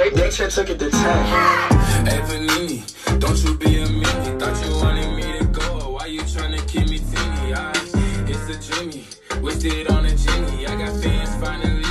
They took it to 10. Hey, Vanini, don't you be a meanie. Thought you wanted me to go. Why you tryna keep me teeny? It's a Jimmy, wished it on a genie. I got fans finally.